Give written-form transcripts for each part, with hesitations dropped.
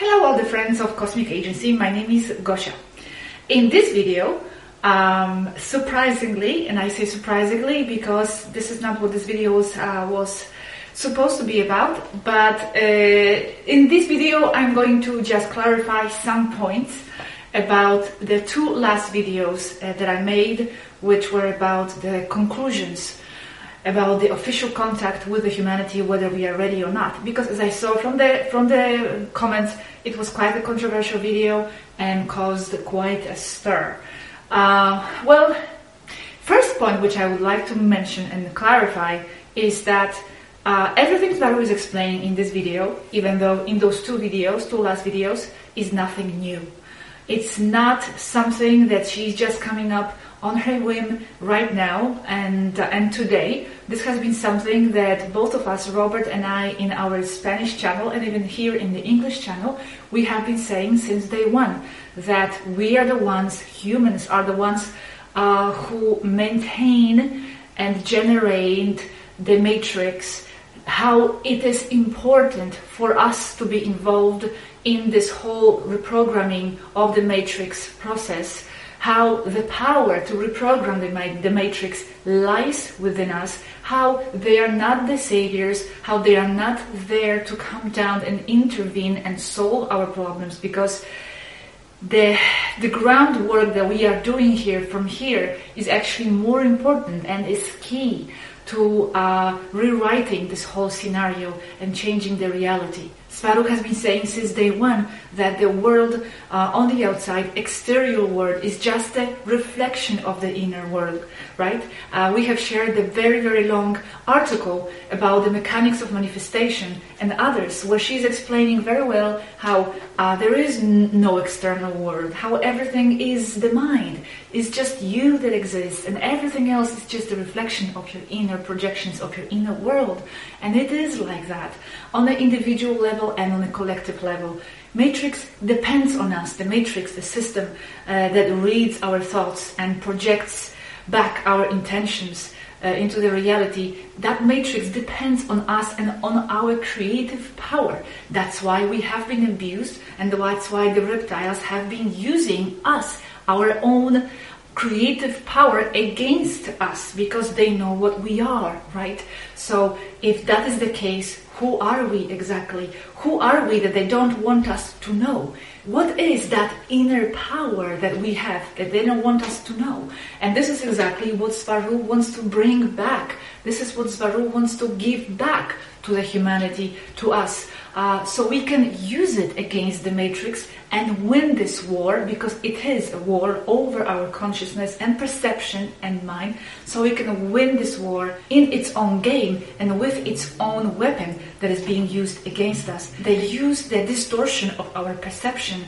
Hello all the friends of Cosmic Agency, my name is Gosia. In this video, surprisingly, and I say surprisingly because this is not what this video was supposed to be about, but in this video I'm going to just clarify some points about the two last videos that I made, which were about the conclusions about the official contact with the humanity, whether we are ready or not. Because as I saw from the comments, it was quite a controversial video and caused quite a stir. Well, first point which I would like to mention and clarify is that everything that I was explaining in this video, even though in those two last videos, is nothing new. It's not something that she's just coming up on her whim right now and today. This has been something that both of us, Robert and I, in our Spanish channel and even here in the English channel, we have been saying since day one, that we are the ones, humans are the ones who maintain and generate the matrix, how it is important for us to be involved in this whole reprogramming of the matrix process, how the power to reprogram the matrix lies within us, how they are not the saviors, how they are not there to come down and intervene and solve our problems, because the groundwork that we are doing here from here is actually more important and is key to rewriting this whole scenario and changing the reality. Swarup has been saying since day one that the world on the outside, exterior world, is just a reflection of the inner world, right? We have shared a very, very long article about the mechanics of manifestation and others, where she's explaining very well how there is no external world, how everything is the mind. It's just you that exists, and everything else is just a reflection of your inner projections, of your inner world. And it is like that on the individual level and on a collective level. Matrix depends on us. The matrix, the system that reads our thoughts and projects back our intentions into the reality, that matrix depends on us and on our creative power. That's why we have been abused, and that's why the reptiles have been using us, our own creative power, against us, because they know what we are, right? So if that is the case, who are we exactly? Who are we that they don't want us to know? What is that inner power that we have that they don't want us to know? And this is exactly what Swarup wants to bring back. This is what Swarup wants to give back to the humanity, to us, so we can use it against the matrix and win this war, because it is a war over our consciousness and perception and mind. So we can win this war in its own game and with its own weapon that is being used against us. They use the distortion of our perception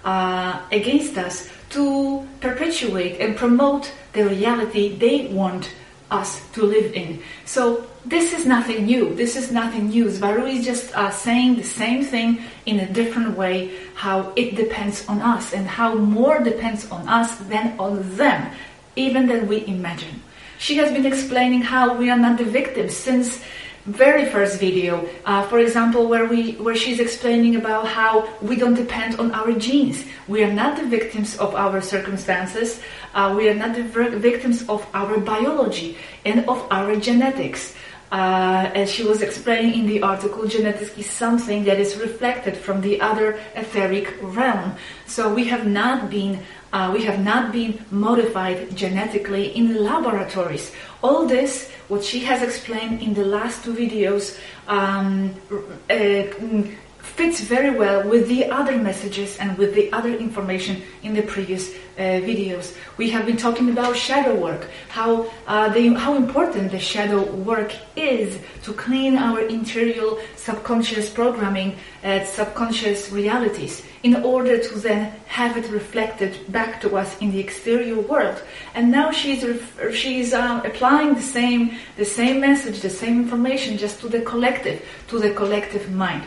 against us to perpetuate and promote the reality they want us to live in. So this is nothing new. This is nothing new. Swarup is just saying the same thing in a different way, how it depends on us and how more depends on us than on them, even than we imagine. She has been explaining how we are not the victims since very first video, for example, where she's explaining about how we don't depend on our genes. We are not the victims of our circumstances. We are not the victims of our biology and of our genetics. As she was explaining in the article, genetics is something that is reflected from the other etheric realm. So we have not been modified genetically in laboratories. All this, what she has explained in the last two videos, fits very well with the other messages and with the other information in the previous videos. We have been talking about shadow work, how important the shadow work is to clean our interior subconscious programming, subconscious realities, in order to then have it reflected back to us in the exterior world. And now she's applying the same message, the same information, just to the collective mind.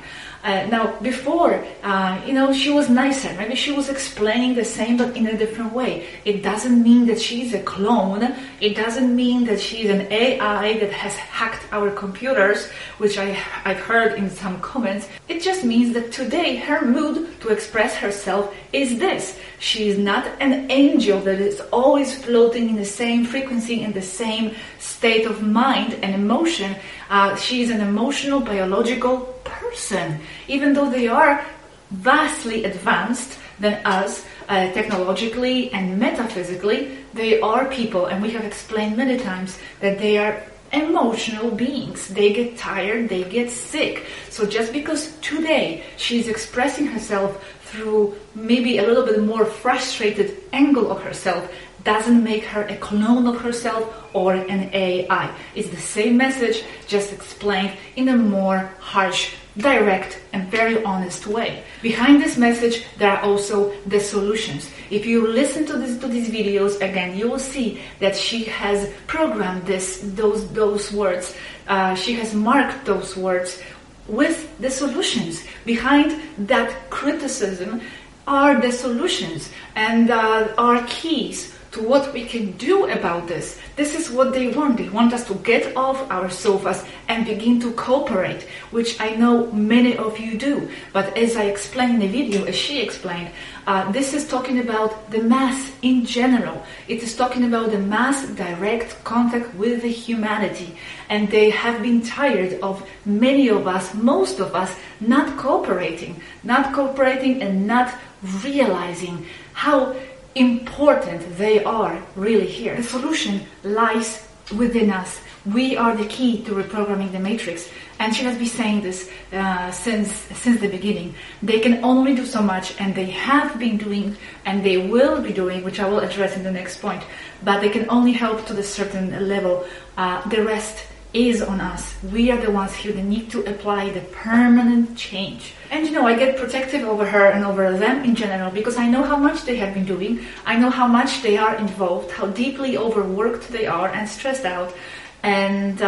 Now, before, she was nicer. Maybe she was explaining the same, but in a different way. It doesn't mean that she's a clone. It doesn't mean that she's an AI that has hacked our computers, which I've heard in some comments. It just means that today her mood to express herself is this. She is not an angel that is always floating in the same frequency, in the same state of mind and emotion. She is an emotional, biological person. Even though they are vastly advanced than us, technologically and metaphysically, they are people, and we have explained many times that they are emotional beings. They get tired, they get sick. So just because today she's expressing herself through maybe a little bit more frustrated angle of herself doesn't make her a clone of herself or an AI. It's the same message, just explained in a more harsh, direct, and very honest way. Behind this message, there are also the solutions. If you listen to these videos again, you will see that she has programmed those words. She has marked those words with the solutions. Behind that criticism are the solutions and are keys to what we can do about this. This is what they want. They want us to get off our sofas and begin to cooperate, which I know many of you do. But as I explained in the video, as she explained, this is talking about the mass in general. It is talking about the mass direct contact with the humanity. And they have been tired of many of us, most of us, not cooperating and not realizing how important they are really here. The solution lies within us. We are the key to reprogramming the matrix. And she has been saying this since the beginning. They can only do so much, and they have been doing, and they will be doing, which I will address in the next point. But they can only help to a certain level. The rest is on us. We are the ones here that need to apply the permanent change. And I get protective over her and over them in general because I know how much they have been doing. I know how much they are involved, how deeply overworked they are and stressed out. And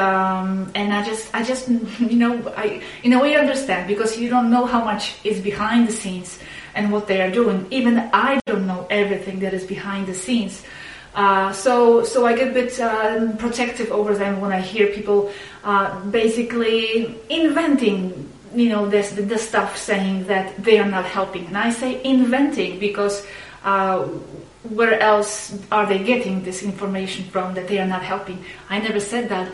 I just I in a way understand, because you don't know how much is behind the scenes and what they are doing. Even I don't know everything that is behind the scenes. So I get a bit protective over them when I hear people basically inventing, the stuff, saying that they are not helping. And I say inventing because where else are they getting this information from that they are not helping? I never said that.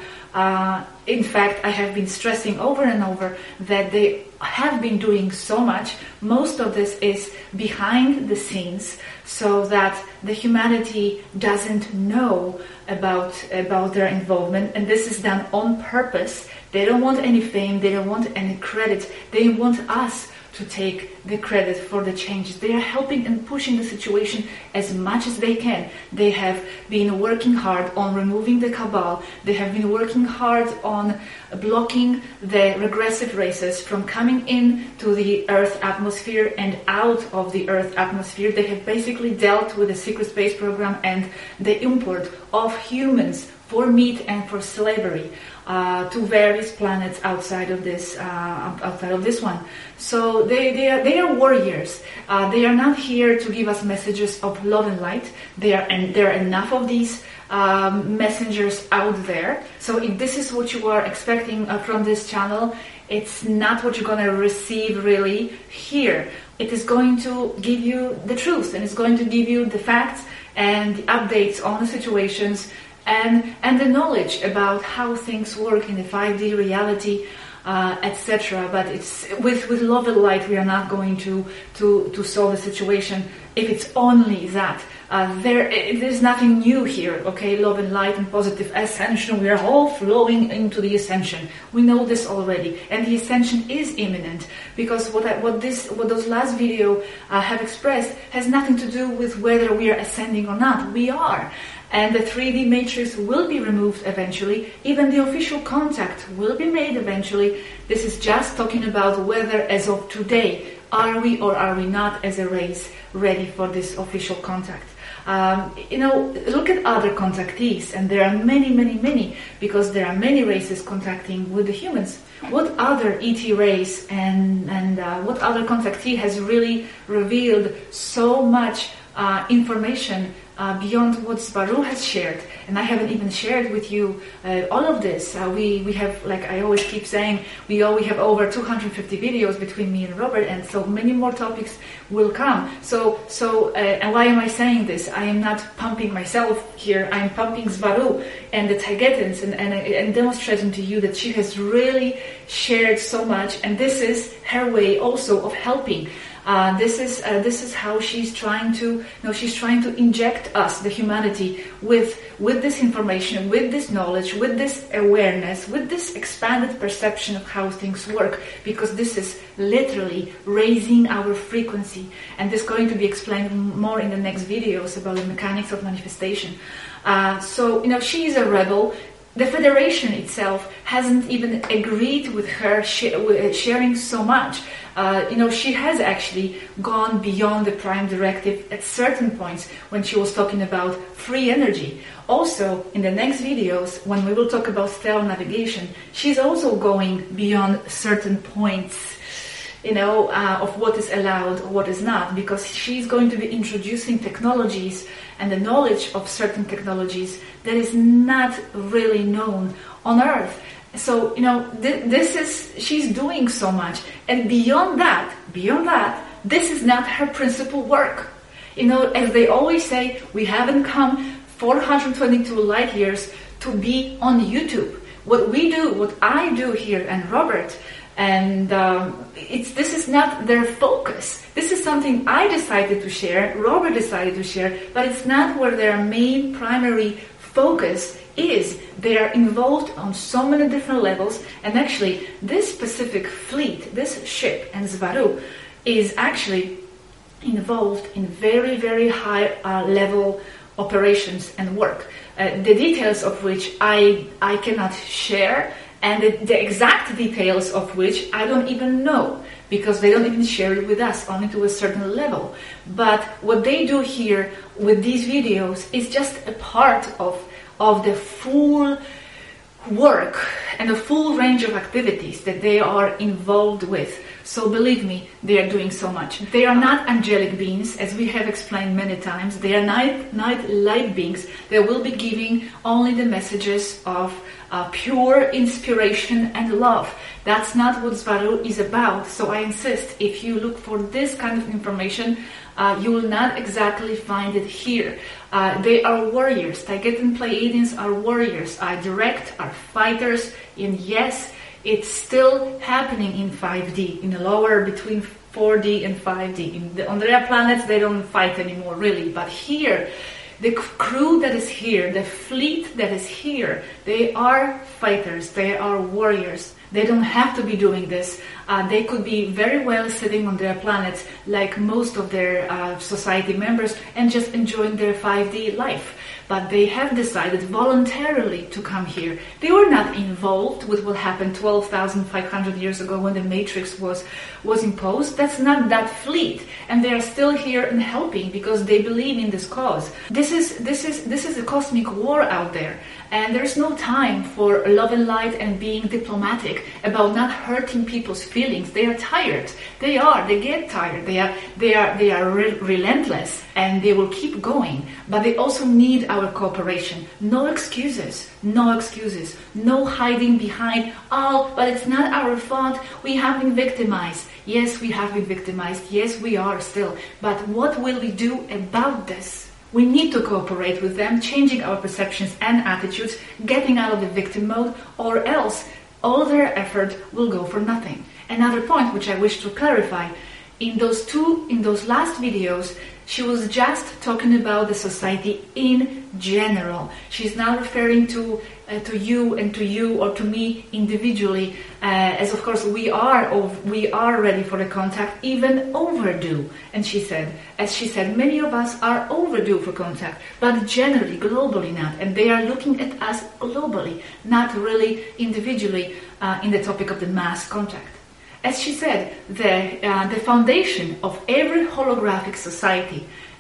In fact, I have been stressing over and over that they have been doing so much. Most of this is behind the scenes, so that the humanity doesn't know about their involvement, and this is done on purpose. They don't want any fame, they don't want any credit, they want us to take the credit for the changes. They are helping and pushing the situation as much as they can. They have been working hard on removing the cabal. They have been working hard on blocking the regressive races from coming in to the Earth atmosphere and out of the Earth atmosphere. They have basically dealt with the secret space program and the import of humans for meat and for slavery to various planets outside of this one. So they are warriors. They are not here to give us messages of love and light. There are enough of these messengers out there. So if this is what you are expecting from this channel, it's not what you're going to receive really here. It is going to give you the truth, and it's going to give you the facts and the updates on the situations and the knowledge about how things work in the 5D reality, etc. But it's with love and light. We are not going to solve the situation if it's only that. There's nothing new here, okay? Love and light and positive ascension. We are all flowing into the ascension. We know this already, and the ascension is imminent, because what those last video have expressed has nothing to do with whether we are ascending or not. We are. And the 3D matrix will be removed eventually. Even the official contact will be made eventually. This is just talking about whether, as of today, are we or are we not as a race ready for this official contact. Look at other contactees, and there are many, because there are many races contacting with the humans. What other ET race and what other contactee has really revealed so much information beyond what Svaru has shared? And I haven't even shared with you all of this. We have, like I always keep saying, we have over 250 videos between me and Robert, and so many more topics will come. And why am I saying this? I am not pumping myself here. I am pumping Svaru and the Taygetans and demonstrating to you that she has really shared so much, and this is her way also of helping. This is how she's trying to inject us, the humanity, with this information, with this knowledge, with this awareness, with this expanded perception of how things work, because this is literally raising our frequency, and this is going to be explained more in the next videos about the mechanics of manifestation. She is a rebel. The Federation itself hasn't even agreed with her sharing so much. She has actually gone beyond the Prime Directive at certain points when she was talking about free energy. Also, in the next videos, when we will talk about stellar navigation, she's also going beyond certain points, of what is allowed, what is not, because she's going to be introducing technologies and the knowledge of certain technologies that is not really known on Earth. So, she's doing so much. And beyond that, this is not her principal work. As they always say, we haven't come 422 light years to be on YouTube. What I do here, and Robert, and this is not their focus. This is something I decided to share, Robert decided to share, but it's not where their main primary focus is. They are involved on so many different levels, and actually this specific fleet, this ship and Svaru, is actually involved in very, very high level operations and work, the details of which I cannot share, and the exact details of which I don't even know, because they don't even share it with us, only to a certain level. But what they do here with these videos is just a part of the full work and the full range of activities that they are involved with. So believe me, they are doing so much. They are not angelic beings, as we have explained many times. They are night light beings. They will be giving only the messages of pure inspiration and love. That's not what Svaru is about. So I insist, if you look for this kind of information, you will not exactly find it here. They are warriors. Taygetan Pleiadians are warriors, are direct, are fighters, and yes, it's still happening in 5D, in the lower between 4D and 5D. On their planets, they don't fight anymore, really. But here, the crew that is here, the fleet that is here, they are fighters, they are warriors. They don't have to be doing this. They could be very well sitting on their planets like most of their society members and just enjoying their 5D life. But they have decided voluntarily to come here. They were not involved with what happened 12,500 years ago when the Matrix was imposed. That's not that fleet, and they are still here and helping because they believe in this cause. This is a cosmic war out there, and there's no time for love and light and being diplomatic about not hurting people's feelings. They are tired. They get tired. They are relentless, and they will keep going. But they also need our cooperation. No excuses. No hiding behind, but it's not our fault. We have been victimized. Yes, we have been victimized. Yes, we are still. But what will we do about this? We need to cooperate with them, changing our perceptions and attitudes, getting out of the victim mode, or else all their effort will go for nothing. Another point which I wish to clarify, in those last videos, she was just talking about the society in general. She's not referring to you and to you or to me individually, as of course we are ready for the contact, even overdue. And as she said, many of us are overdue for contact, but generally, globally not. And they are looking at us globally, not really individually in the topic of the mass contact. As she said, the foundation of every holographic society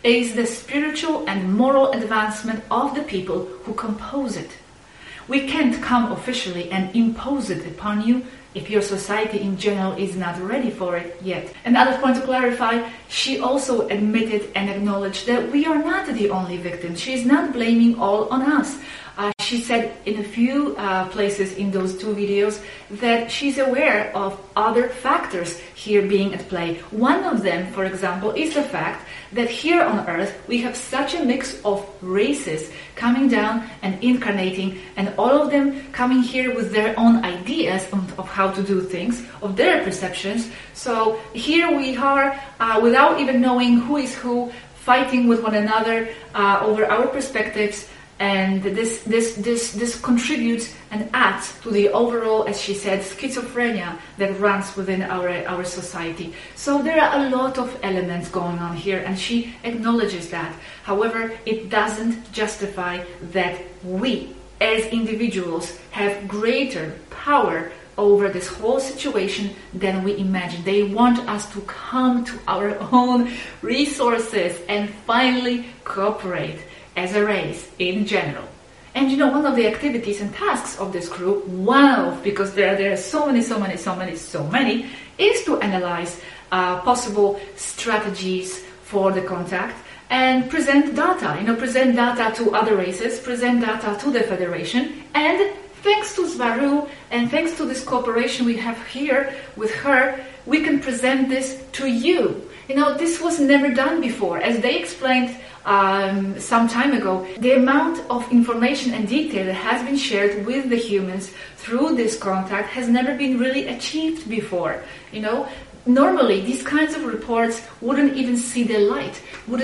is the spiritual and moral advancement of the people who compose it. We can't come officially and impose it upon you if your society in general is not ready for it yet. Another point to clarify, she also admitted and acknowledged that we are not the only victims. She is not blaming all on us. She said in a few places in those two videos that she's aware of other factors here being at play. One of them, for example, is the fact that here on Earth we have such a mix of races coming down and incarnating, and all of them coming here with their own ideas of how to do things, of their perceptions. So here we are, without even knowing who is who, fighting with one another over our perspectives. And this contributes and adds to the overall, as she said, schizophrenia that runs within our society. So there are a lot of elements going on here, and she acknowledges that. However, it doesn't justify that we, as individuals, have greater power over this whole situation than we imagine. They want us to come to our own resources and finally cooperate as a race in general. And you know, one of the activities and tasks of this crew, because there are so many, is to analyze possible strategies for the contact and present data. Present data to other races, present data to the Federation, and thanks to Svaru and thanks to this cooperation we have here with her, we can present this to you. This was never done before. As they explained some time ago, the amount of information and detail that has been shared with the humans through this contact has never been really achieved before. Normally these kinds of reports wouldn't even see the light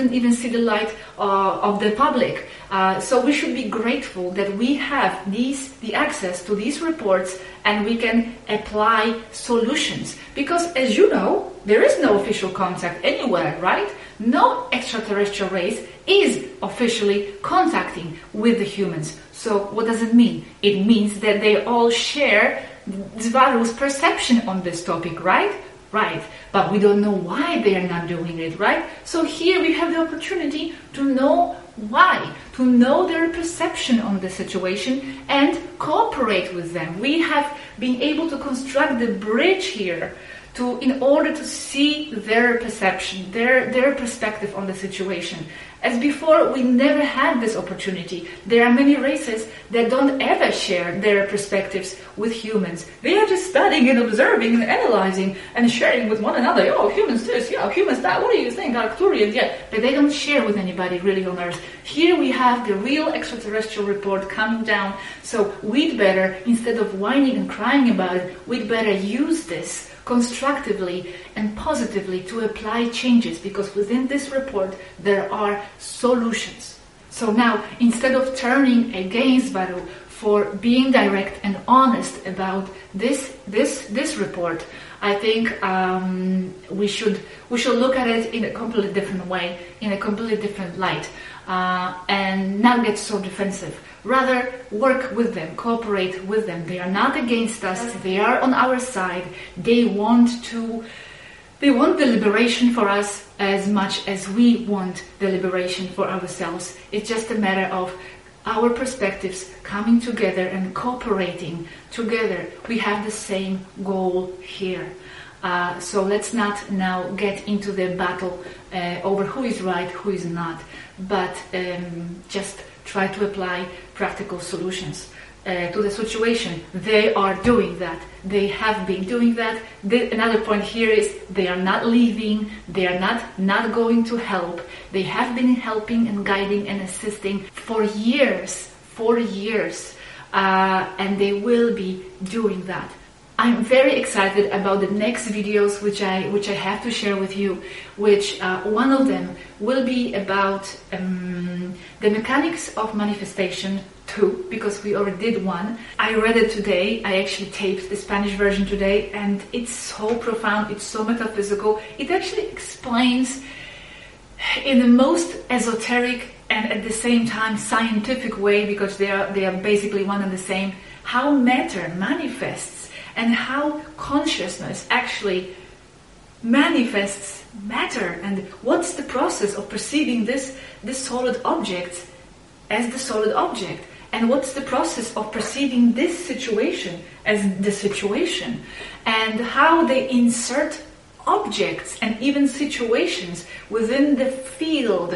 of the public. So we should be grateful that we have the access to these reports, and we can apply solutions. Because as you know, there is no official contact anywhere, right? No extraterrestrial race is officially contacting with the humans. So what does it mean? It means that they all share Svaru's perception on this topic, right? Right. But we don't know why they are not doing it, right? So here we have the opportunity to know why, to know their perception on the situation and cooperate with them. We have been able to construct the bridge here in order to see their perception, their perspective on the situation. As before, we never had this opportunity. There are many races that don't ever share their perspectives with humans. They are just studying and observing and analyzing and sharing with one another. Oh, humans this, yeah, humans that. What do you think, Arcturians? Yeah, but they don't share with anybody really on Earth. Here we have the real extraterrestrial report coming down. So we'd better, instead of whining and crying about it, we'd better use this constructively and positively to apply changes, because within this report there are solutions. So now, instead of turning against Svaru for being direct and honest about this report, I think we should look at it in a completely different way, in a completely different light, and not get so defensive. Rather, work with them, cooperate with them. They are not against us. They are on our side. They want the liberation for us as much as we want the liberation for ourselves. It's just a matter of our perspectives coming together and cooperating together. We have the same goal here. So let's not now get into the battle over who is right, who is not, but just try to apply practical solutions to the situation. They are doing that. They have been doing that. Another point here is they are not leaving. They are not going to help. They have been helping and guiding and assisting for years, and they will be doing that. I'm very excited about the next videos which I have to share with you, which one of them will be about the mechanics of manifestation 2, because we already did one. I read it today. I actually taped the Spanish version today, and it's so profound, it's so metaphysical. It actually explains in the most esoteric and at the same time scientific way, because they are basically one and the same, how matter manifests and how consciousness actually manifests matter, and what's the process of perceiving this solid object as the solid object, and what's the process of perceiving this situation as the situation, and how they insert objects and even situations within the field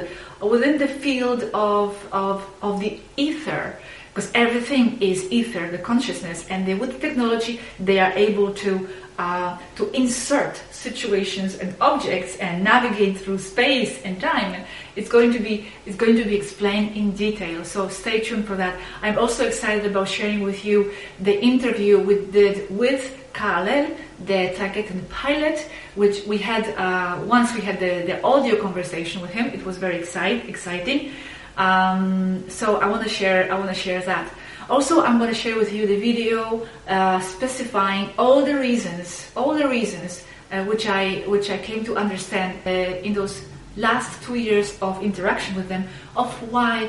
of the ether, because everything is ether, the consciousness, and with technology they are able to insert situations and objects and navigate through space and time. It's going to be explained in detail, so stay tuned for that. I'm also excited about sharing with you the interview we did with Khalel, the Tibetan pilot, which we had once we had the audio conversation with him. It was very exciting. So I want to share that. Also, I'm going to share with you the video specifying all the reasons which I came to understand in those last 2 years of interaction with them, of why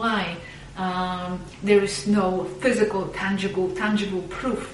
there is no physical, tangible proof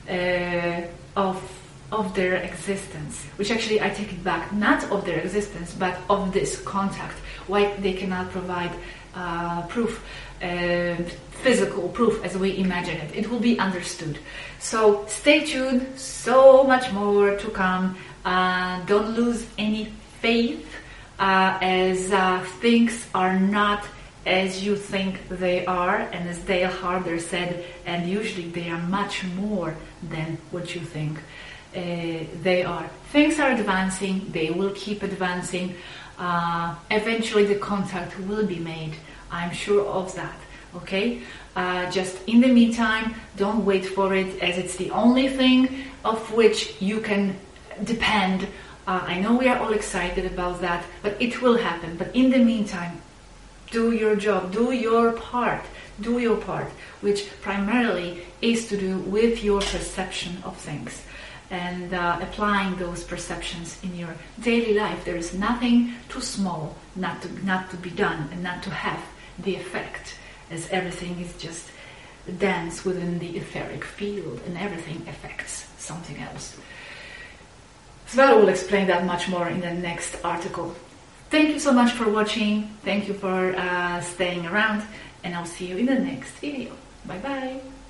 of their existence. Which actually, I take it back, not of their existence, but of this contact. Why they cannot provide proof, physical proof as we imagine it. It will be understood. So stay tuned, so much more to come. Don't lose any faith, as things are not as you think they are, and as Dale Harder said, and usually they are much more than what you think they are. Things are advancing, they will keep advancing. Eventually the contact will be made, I'm sure of that. Okay, just in the meantime, don't wait for it, as it's the only thing of which you can depend. I know we are all excited about that, but it will happen. But in the meantime, do your job, do your part, which primarily is to do with your perception of things, and applying those perceptions in your daily life. There is nothing too small not to be done and not to have the effect, as everything is just dance within the etheric field, and everything affects something else. Sverre will explain that much more in the next article. Thank you so much for watching. Thank you for staying around, and I'll see you in the next video. Bye bye.